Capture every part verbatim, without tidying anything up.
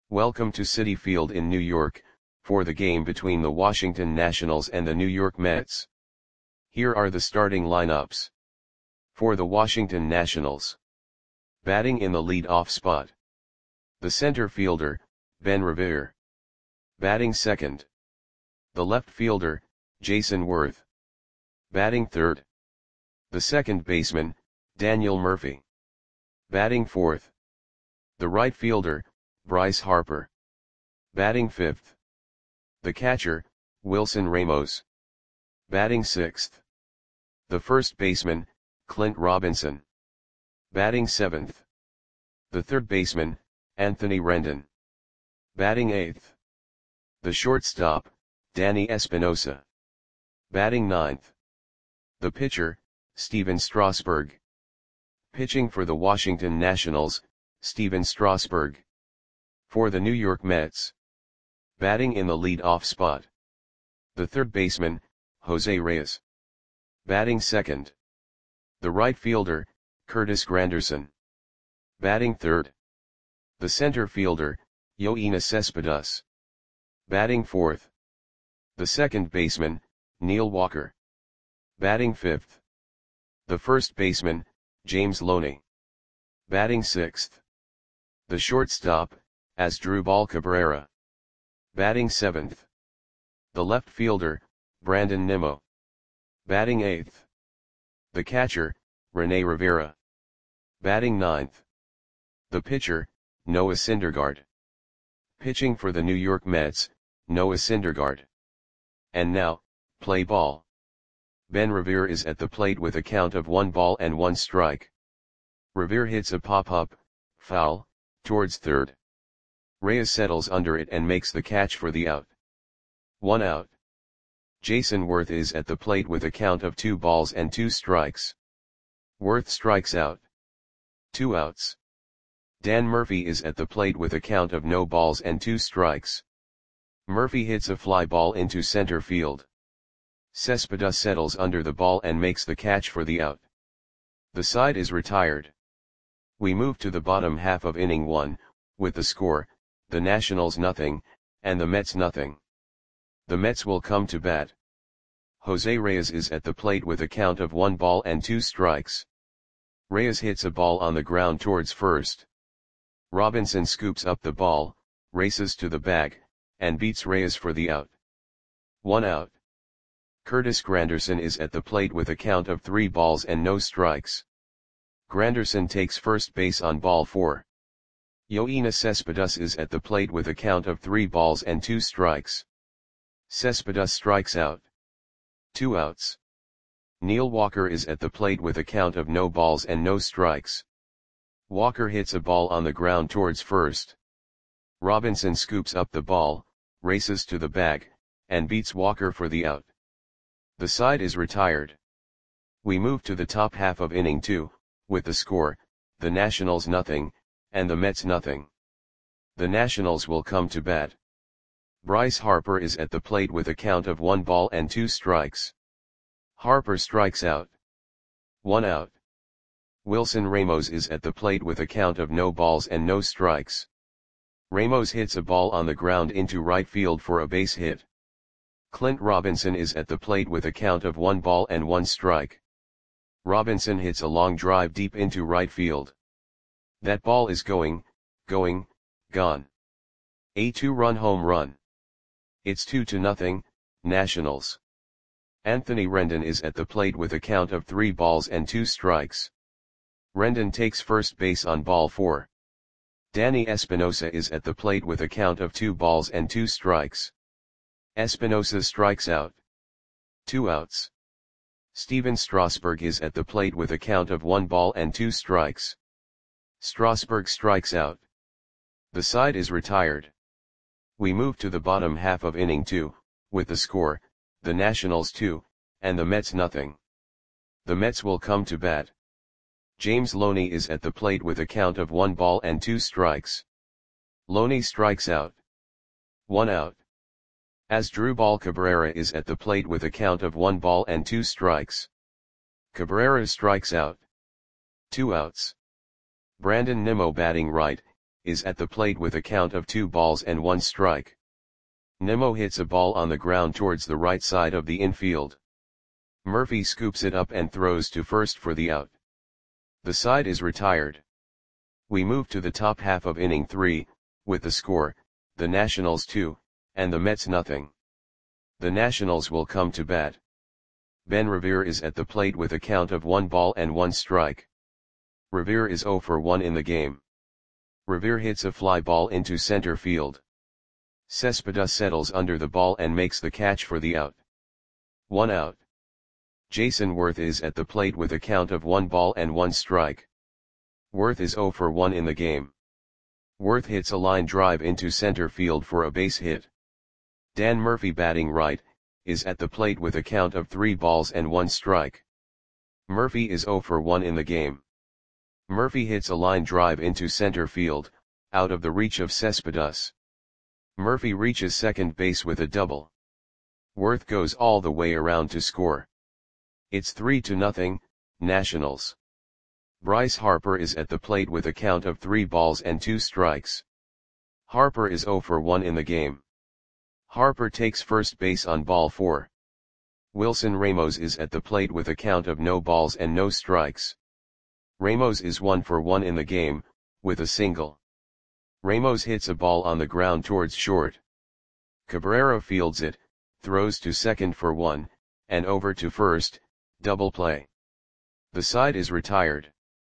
Welcome to Citi Field in New York, for the game between the Washington Nationals and the New York Mets. Here are the starting lineups. For the Washington Nationals. Batting in the lead-off spot. The center fielder, Ben Revere. Batting second. The left fielder, Jayson Werth. Batting third. The second baseman, Daniel Murphy. Batting fourth. The right fielder, Bryce Harper. Batting fifth. The catcher, Wilson Ramos. Batting sixth. The first baseman, Clint Robinson. Batting seventh. The third baseman, Anthony Rendon. Batting eighth. The shortstop, Danny Espinosa. Batting ninth. The pitcher, Stephen Strasburg. Pitching for the Washington Nationals, Stephen Strasburg. For the New York Mets. Batting in the lead-off spot. The third baseman, Jose Reyes. Batting second. The right fielder, Curtis Granderson. Batting third. The center fielder, Yoenis Cespedes. Batting fourth. The second baseman, Neil Walker. Batting fifth. The first baseman, James Loney. Batting sixth. The shortstop, Asdrubal Cabrera. Batting seventh. The left fielder, Brandon Nimmo. Batting eighth. The catcher, Rene Rivera. Batting ninth. The pitcher, Noah Syndergaard. Pitching for the New York Mets, Noah Syndergaard. And now, play ball. Ben Revere is at the plate with a count of one ball and one strike. Revere hits a pop-up, foul, towards third. Reyes settles under it and makes the catch for the out. One out. Jayson Werth is at the plate with a count of two balls and two strikes. Werth strikes out. Two outs. Dan Murphy is at the plate with a count of no balls and two strikes. Murphy hits a fly ball into center field. Cespedes settles under the ball and makes the catch for the out. The side is retired. We move to the bottom half of inning one, with the score, the Nationals nothing, and the Mets nothing. The Mets will come to bat. Jose Reyes is at the plate with a count of one ball and two strikes. Reyes hits a ball on the ground towards first. Robinson scoops up the ball, races to the bag, and beats Reyes for the out. One out. Curtis Granderson is at the plate with a count of three balls and no strikes. Granderson takes first base on ball four. Yoenis Cespedes is at the plate with a count of three balls and two strikes. Cespedes strikes out. Two outs. Neil Walker is at the plate with a count of no balls and no strikes. Walker hits a ball on the ground towards first. Robinson scoops up the ball, races to the bag, and beats Walker for the out. The side is retired. We move to the top half of inning two, with the score, the Nationals nothing, and the Mets nothing. The Nationals will come to bat. Bryce Harper is at the plate with a count of one ball and two strikes. Harper strikes out. One out. Wilson Ramos is at the plate with a count of no balls and no strikes. Ramos hits a ball on the ground into right field for a base hit. Clint Robinson is at the plate with a count of one ball and one strike. Robinson hits a long drive deep into right field. That ball is going, going, gone. A two-run home run. It's two to nothing, Nationals. Anthony Rendon is at the plate with a count of three balls and two strikes. Rendon takes first base on ball four. Danny Espinosa is at the plate with a count of two balls and two strikes. Espinosa strikes out. Two outs. Stephen Strasburg is at the plate with a count of one ball and two strikes. Strasburg strikes out. The side is retired. We move to the bottom half of inning two, with the score, the Nationals two, and the Mets nothing. The Mets will come to bat. James Loney is at the plate with a count of one ball and two strikes. Loney strikes out. One out. Asdrubal Cabrera is at the plate with a count of one ball and two strikes. Cabrera strikes out. Two outs. Brandon Nimmo batting right, is at the plate with a count of two balls and one strike. Nemo hits a ball on the ground towards the right side of the infield. Murphy scoops it up and throws to first for the out. The side is retired. We move to the top half of inning three, with the score, the Nationals two, and the Mets nothing. The Nationals will come to bat. Ben Revere is at the plate with a count of one ball and one strike. Revere is zero for one in the game. Revere hits a fly ball into center field. Cespedes settles under the ball and makes the catch for the out. One out. Jason Worth is at the plate with a count of one ball and one strike. Worth is zero for one in the game. Worth hits a line drive into center field for a base hit. Dan Murphy, batting right, is at the plate with a count of three balls and one strike. Murphy is zero for one in the game. Murphy hits a line drive into center field, out of the reach of Cespedes. Murphy reaches second base with a double. Worth goes all the way around to score. It's three to nothing, Nationals. Bryce Harper is at the plate with a count of three balls and two strikes. Harper is zero for one in the game. Harper takes first base on ball four. Wilson Ramos is at the plate with a count of no balls and no strikes. Ramos is one for one in the game, with a single. Ramos hits a ball on the ground towards short. Cabrera fields it, throws to second for one, and over to first, double play. The side is retired.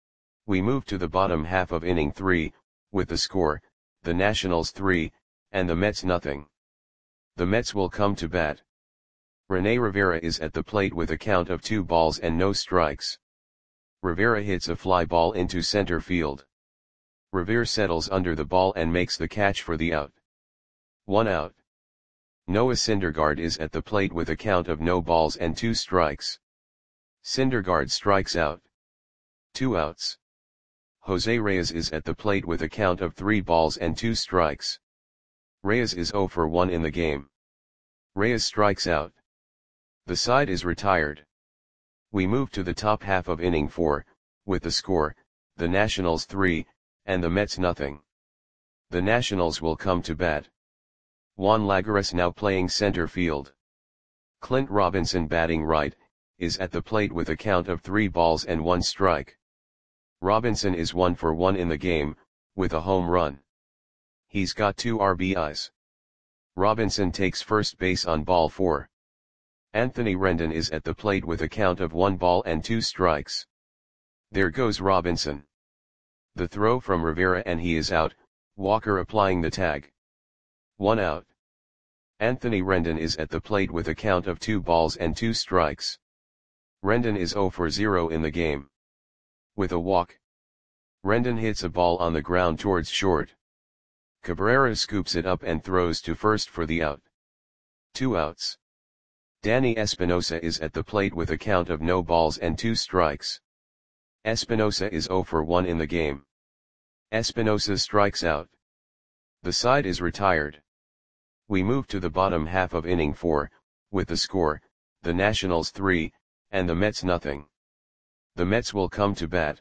We move to the bottom half of inning three, with the score, the Nationals three, and the Mets nothing. The Mets will come to bat. Rene Rivera is at the plate with a count of two balls and no strikes. Rivera hits a fly ball into center field. Rivera settles under the ball and makes the catch for the out. One out. Noah Syndergaard is at the plate with a count of no balls and two strikes. Syndergaard strikes out. Two outs. Jose Reyes is at the plate with a count of three balls and two strikes. Reyes is zero for one in the game. Reyes strikes out. The side is retired. We move to the top half of inning four, with the score, the Nationals three, and the Mets nothing. The Nationals will come to bat. Juan Lagares now playing center field. Clint Robinson, batting right, is at the plate with a count of three balls and one strike. Robinson is one for one in the game, with a home run. He's got two R B Is. Robinson takes first base on ball four. Anthony Rendon is at the plate with a count of one ball and two strikes. There goes Robinson. The throw from Rivera and he is out, Walker applying the tag. One out. Anthony Rendon is at the plate with a count of two balls and two strikes. Rendon is zero for zero in the game. With a walk. Rendon hits a ball on the ground towards short. Cabrera scoops it up and throws to first for the out. Two outs. Danny Espinosa is at the plate with a count of no balls and two strikes. Espinosa is zero for one in the game. Espinosa strikes out. The side is retired. We move to the bottom half of inning four, with the score, the Nationals three, and the Mets nothing. The Mets will come to bat.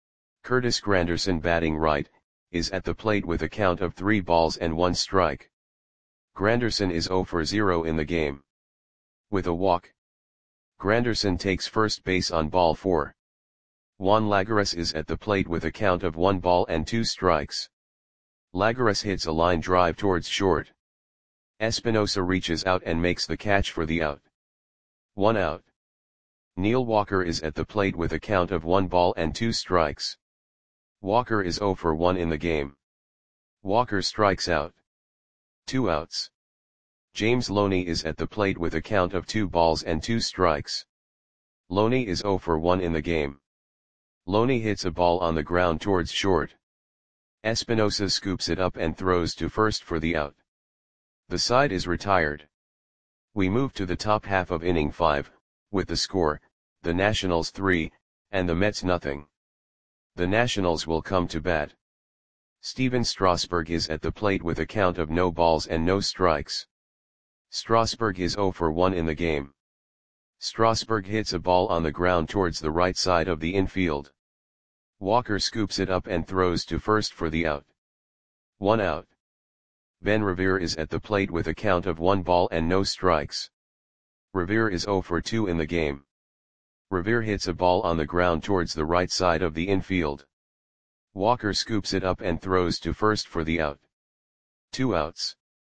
Curtis Granderson, batting right, is at the plate with a count of three balls and one strike. Granderson is zero for zero in the game. With a walk. Granderson takes first base on ball four. Juan Lagares is at the plate with a count of one ball and two strikes. Lagares hits a line drive towards short. Espinosa reaches out and makes the catch for the out. One out. Neil Walker is at the plate with a count of one ball and two strikes. Walker is zero for one in the game. Walker strikes out. Two outs. James Loney is at the plate with a count of two balls and two strikes. Loney is zero for one in the game. Loney hits a ball on the ground towards short. Espinosa scoops it up and throws to first for the out. The side is retired. We move to the top half of inning five, with the score, the Nationals three, and the Mets nothing. The Nationals will come to bat. Steven Strasburg is at the plate with a count of no balls and no strikes. Strasburg is zero for one in the game. Strasburg hits a ball on the ground towards the right side of the infield. Walker scoops it up and throws to first for the out. one out. Ben Revere is at the plate with a count of one ball and no strikes. Revere is zero for two in the game. Revere hits a ball on the ground towards the right side of the infield. Walker scoops it up and throws to first for the out. Two outs.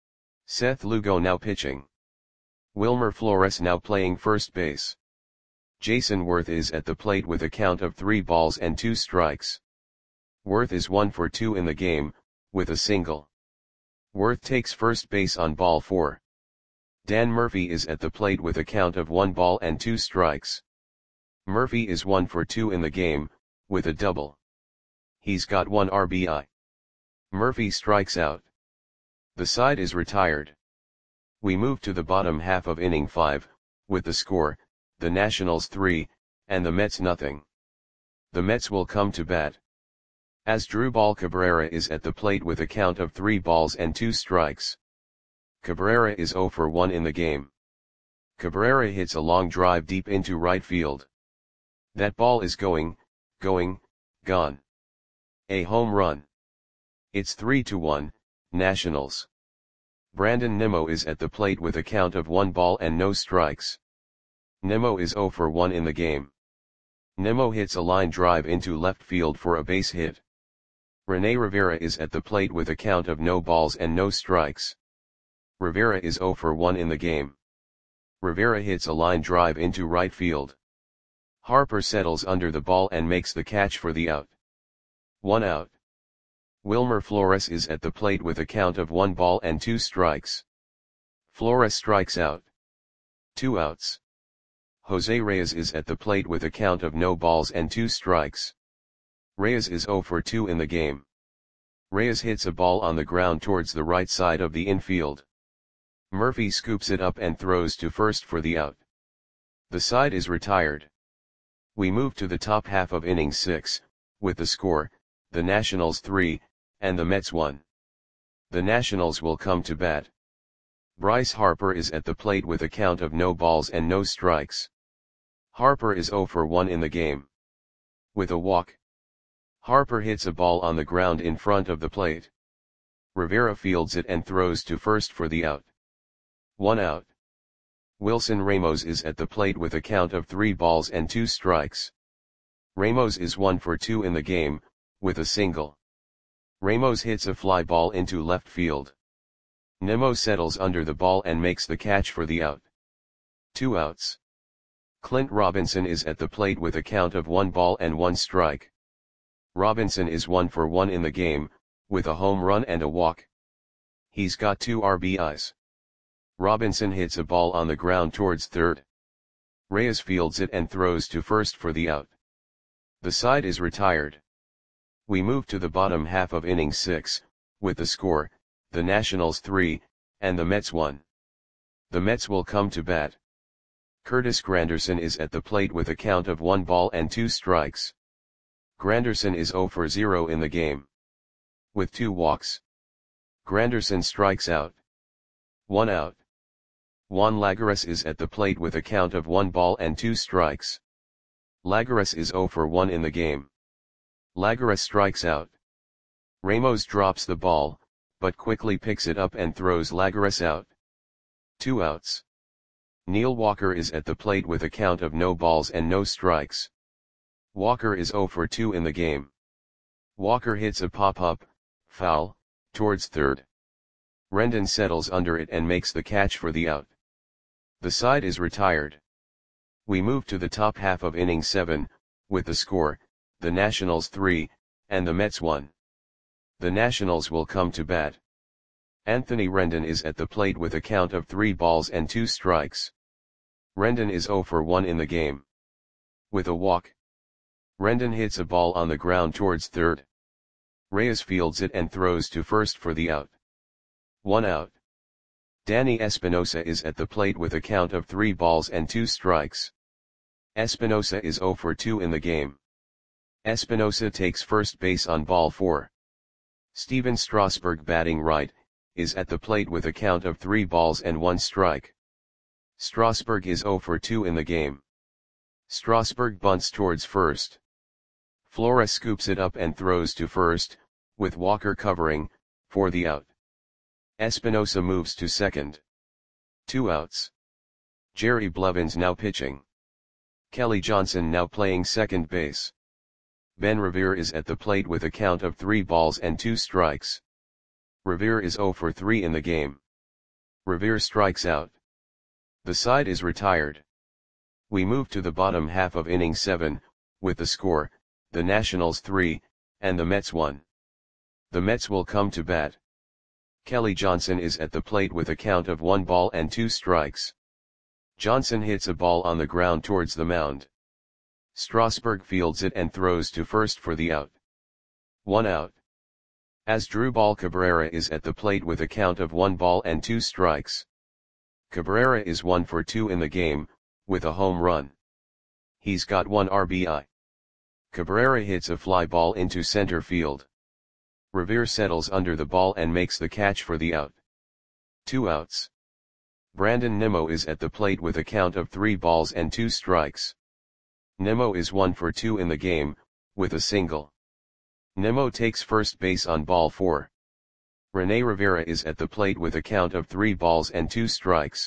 Seth Lugo now pitching. Wilmer Flores now playing first base. Jason Worth is at the plate with a count of three balls and two strikes. Worth is one for two in the game, with a single. Worth takes first base on ball four. Dan Murphy is at the plate with a count of one ball and two strikes. Murphy is one for two in the game, with a double. He's got one R B I. Murphy strikes out. The side is retired. We move to the bottom half of inning five, with the score, the Nationals three, and the Mets nothing. The Mets will come to bat. Asdrubal Cabrera is at the plate with a count of three balls and two strikes. Cabrera is zero for one in the game. Cabrera hits a long drive deep into right field. That ball is going, going, gone. A home run. It's three to one, Nationals. Brandon Nimmo is at the plate with a count of one ball and no strikes. Nimmo is zero for one in the game. Nimmo hits a line drive into left field for a base hit. Rene Rivera is at the plate with a count of no balls and no strikes. Rivera is zero for one in the game. Rivera hits a line drive into right field. Harper settles under the ball and makes the catch for the out. One out. Wilmer Flores is at the plate with a count of one ball and two strikes. Flores strikes out. Two outs. Jose Reyes is at the plate with a count of no balls and two strikes. Reyes is zero for two in the game. Reyes hits a ball on the ground towards the right side of the infield. Murphy scoops it up and throws to first for the out. The side is retired. We move to the top half of inning six, with the score, the Nationals three, and the Mets one. The Nationals will come to bat. Bryce Harper is at the plate with a count of no balls and no strikes. Harper is zero for one in the game. With a walk. Harper hits a ball on the ground in front of the plate. Rivera fields it and throws to first for the out. One out. Wilson Ramos is at the plate with a count of three balls and two strikes. Ramos is one for two in the game, with a single. Ramos hits a fly ball into left field. Nimmo settles under the ball and makes the catch for the out. Two outs. Clint Robinson is at the plate with a count of one ball and one strike. Robinson is one for one in the game, with a home run and a walk. He's got two R B Is. Robinson hits a ball on the ground towards third. Reyes fields it and throws to first for the out. The side is retired. We move to the bottom half of inning six, with the score, the Nationals three, and the Mets one. The Mets will come to bat. Curtis Granderson is at the plate with a count of one ball and two strikes. Granderson is zero for zero in the game. With two walks. Granderson strikes out. One out. Juan Lagares is at the plate with a count of one ball and two strikes. Lagares is zero for one in the game. Lagares strikes out. Ramos drops the ball, but quickly picks it up and throws Lagares out. Two outs. Neil Walker is at the plate with a count of no balls and no strikes. Walker is zero for two in the game. Walker hits a pop-up, foul, towards third. Rendon settles under it and makes the catch for the out. The side is retired. We move to the top half of inning seven, with the score, the Nationals three, and the Mets one. The Nationals will come to bat. Anthony Rendon is at the plate with a count of three balls and two strikes. Rendon is zero for one in the game. With a walk. Rendon hits a ball on the ground towards third. Reyes fields it and throws to first for the out. One out. Danny Espinosa is at the plate with a count of three balls and two strikes. Espinosa is zero for two in the game. Espinosa takes first base on ball four. Steven Strasburg, batting right, is at the plate with a count of three balls and one strike. Strasburg is zero for two in the game. Strasburg bunts towards first. Flores scoops it up and throws to first, with Walker covering, for the out. Espinosa moves to second. Two outs. Jerry Blevins now pitching. Kelly Johnson now playing second base. Ben Revere is at the plate with a count of three balls and two strikes. Revere is oh for three in the game. Revere strikes out. The side is retired. We move to the bottom half of inning seven, with the score, the Nationals three, and the Mets one. The Mets will come to bat. Kelly Johnson is at the plate with a count of one ball and two strikes. Johnson hits a ball on the ground towards the mound. Strasburg fields it and throws to first for the out. One out. Asdrubal Cabrera is at the plate with a count of one ball and two strikes. Cabrera is one for two in the game, with a home run. He's got one R B I. Cabrera hits a fly ball into center field. Revere settles under the ball and makes the catch for the out. Two outs. Brandon Nimmo is at the plate with a count of three balls and two strikes. Nimmo is one for two in the game, with a single. Nimmo takes first base on ball four. Rene Rivera is at the plate with a count of three balls and two strikes.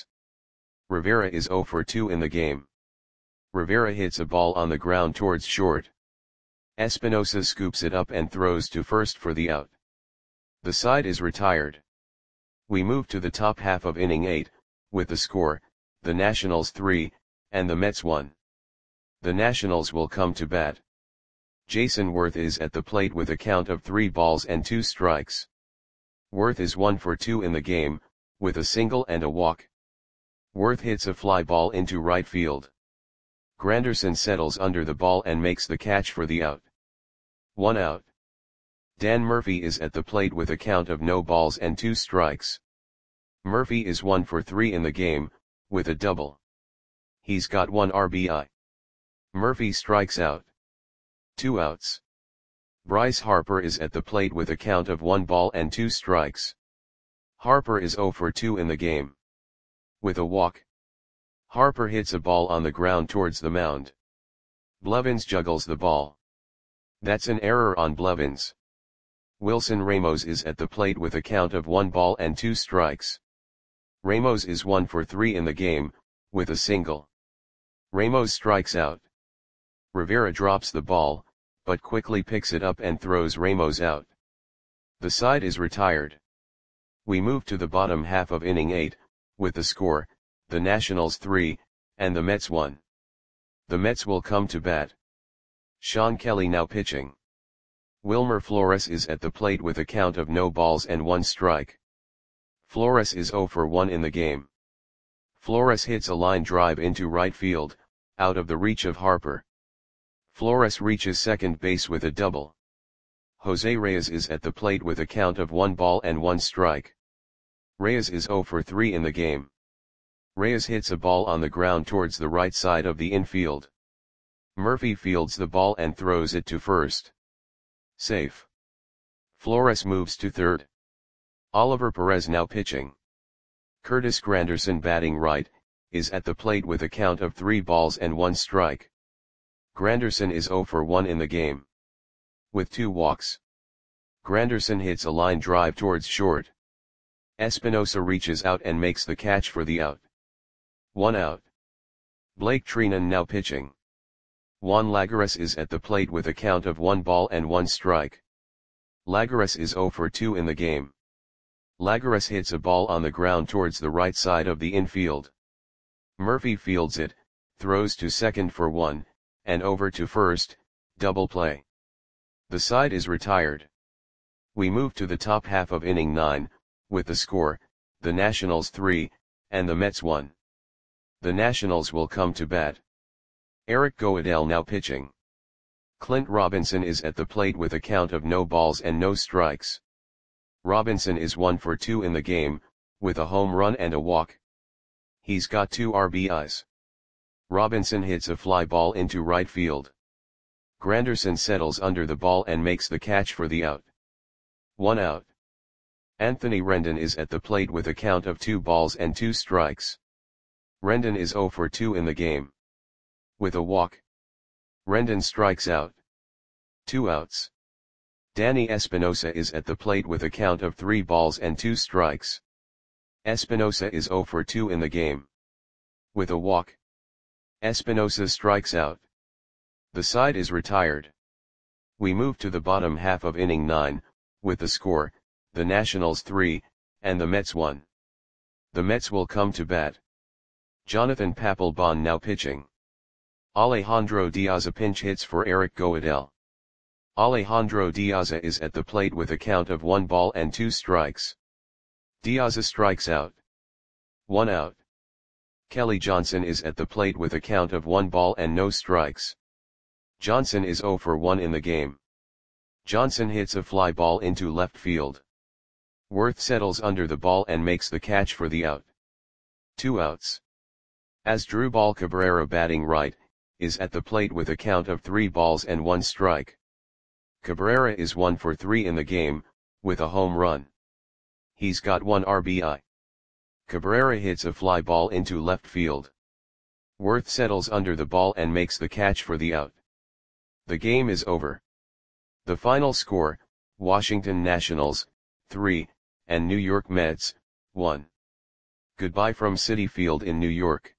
Rivera is oh for two in the game. Rivera hits a ball on the ground towards short. Espinosa scoops it up and throws to first for the out. The side is retired. We move to the top half of inning eight, with the score, the Nationals three, and the Mets one. The Nationals will come to bat. Jason Worth is at the plate with a count of three balls and two strikes. Worth is one for two in the game, with a single and a walk. Worth hits a fly ball into right field. Granderson settles under the ball and makes the catch for the out. One out. Dan Murphy is at the plate with a count of no balls and two strikes. Murphy is one for three in the game, with a double. He's got one R B I. Murphy strikes out. Two outs. Bryce Harper is at the plate with a count of one ball and two strikes. Harper is oh for two in the game. With a walk. Harper hits a ball on the ground towards the mound. Blevins juggles the ball. That's an error on Blevins. Wilson Ramos is at the plate with a count of one ball and two strikes. Ramos is one for three in the game, with a single. Ramos strikes out. Rivera drops the ball, but quickly picks it up and throws Ramos out. The side is retired. We move to the bottom half of inning eight, with the score, the Nationals three, and the Mets one. The Mets will come to bat. Sean Kelly now pitching. Wilmer Flores is at the plate with a count of no balls and one strike. Flores is oh for one in the game. Flores hits a line drive into right field, out of the reach of Harper. Flores reaches second base with a double. Jose Reyes is at the plate with a count of one ball and one strike. Reyes is oh for three in the game. Reyes hits a ball on the ground towards the right side of the infield. Murphy fields the ball and throws it to first. Safe. Flores moves to third. Oliver Perez now pitching. Curtis Granderson batting right, is at the plate with a count of three balls and one strike. Granderson is oh for one in the game. With two walks. Granderson hits a line drive towards short. Espinosa reaches out and makes the catch for the out. One out. Blake Trinan now pitching. Juan Lagares is at the plate with a count of one ball and one strike. Lagares is oh for two in the game. Lagares hits a ball on the ground towards the right side of the infield. Murphy fields it, throws to second for one, and over to first, double play. The side is retired. We move to the top half of inning nine, with the score, the Nationals three, and the Mets one. The Nationals will come to bat. Eric Goodell now pitching. Clint Robinson is at the plate with a count of no balls and no strikes. Robinson is one for two in the game, with a home run and a walk. He's got two R B Is. Robinson hits a fly ball into right field. Granderson settles under the ball and makes the catch for the out. One out. Anthony Rendon is at the plate with a count of two balls and two strikes. Rendon is oh for two in the game. With a walk. Rendon strikes out. Two outs. Danny Espinosa is at the plate with a count of three balls and two strikes. Espinosa is zero for two in the game. With a walk, Espinosa strikes out. The side is retired. We move to the bottom half of inning nine, with the score, the Nationals three, and the Mets one. The Mets will come to bat. Jonathan Papelbon now pitching. Alejandro Diaz pinch hits for Eric Goodell. Alejandro Diaz is at the plate with a count of one ball and two strikes. Diaz strikes out. One out. Kelly Johnson is at the plate with a count of one ball and no strikes. Johnson is zero for one in the game. Johnson hits a fly ball into left field. Worth settles under the ball and makes the catch for the out. Two outs. Asdrubal Cabrera batting right, is at the plate with a count of three balls and one strike. Cabrera is one for three in the game, with a home run. He's got one R B I. Cabrera hits a fly ball into left field. Worth settles under the ball and makes the catch for the out. The game is over. The final score, Washington Nationals, three, and New York Mets, one. Goodbye from Citi Field in New York.